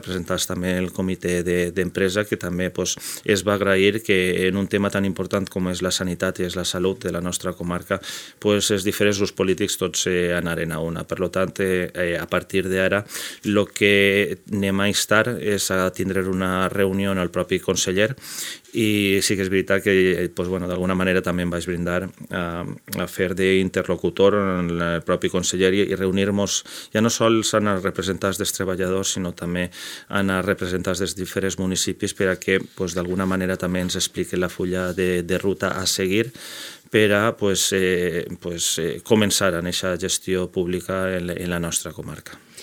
representats també el comitè d'empresa, que també es va agrair que en un tema tan important com és la sanitat i és la salut de la nostra comarca, els diferents grups polítics tots anaren a una. Per tant, a partir d'ara, el que anem a instar és a tindre una reunió amb el propi conseller, i sí que és veritat que d'alguna manera també em vaig brindar a fer d'interlocutor amb el propi conseller i reunir-nos ja no sols amb els representants dels treballadors, sinó també amb els representants dels diferents municipis per a que d'alguna manera també ens expliquen la fulla de ruta a seguir per a començar en aquesta gestió pública en la nostra comarca.